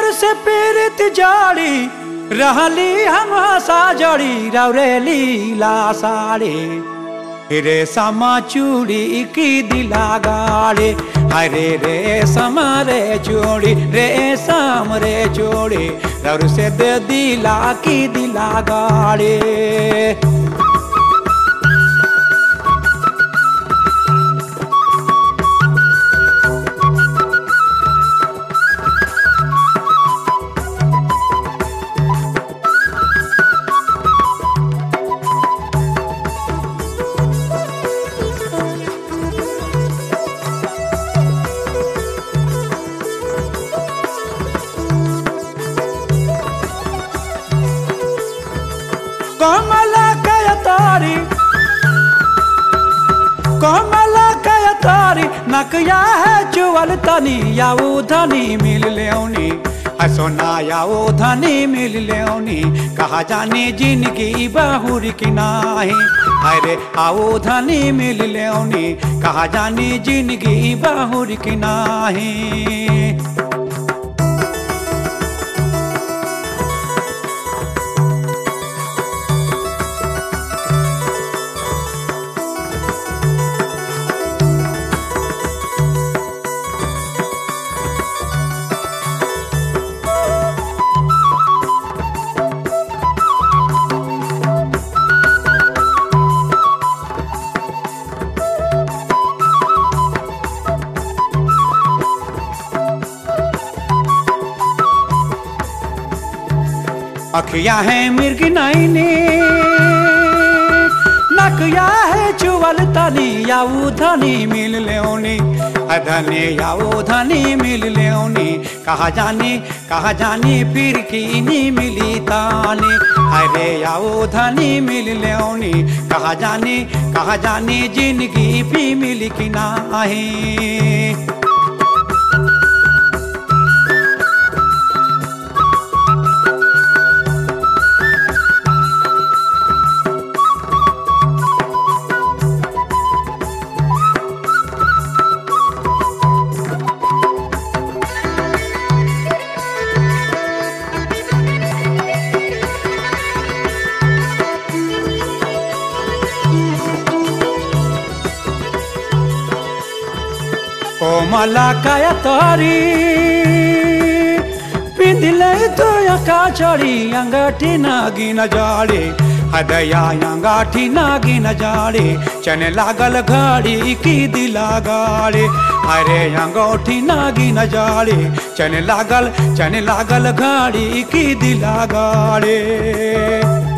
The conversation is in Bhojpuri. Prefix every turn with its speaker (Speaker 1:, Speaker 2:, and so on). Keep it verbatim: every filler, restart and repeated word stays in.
Speaker 1: रौर से पीड़ित जाड़ी रहली हम आशा जड़ी रौरेली लासाड़े रे समा चूड़ी की दिला गाड़े हरे रे समा रे चूड़ी रे सम रे चूड़ी रौर से दे दिला की दिला गाड़े। कमला कयतारी कमला कयतारी नकया है चुवल तनी या वो धनी मिल लेओनी सोना या वो धनी मिल लेओनी कहा जाने जिंदगी बहुर की नाही अरे आओ धनी मिल लेओनी कहा जाने जिंदगी बहुर की नाही। अखिया है मिर्ग नाइने नकया है चुवल तनी या वो धनी मिल लेओनी धनी या वो धनी मिल लेओनी कहा जाने कहा जाने फिर की नहीं मिली ताने अरे या वो धनी मिल लेओनी कहा जाने कहा जाने जिंदगी भी मिली की नाही। कोमला कयतारी पिंदिले तो यका चढ़ी अंगाठी नागी न जाड़े हदया अंगाठी नागी न जाड़े चने लागल घड़ी की दिला गाड़े अरे अंगूठी नागी न जाड़े चने लागल चने लागल घड़ी की दिला गाड़े।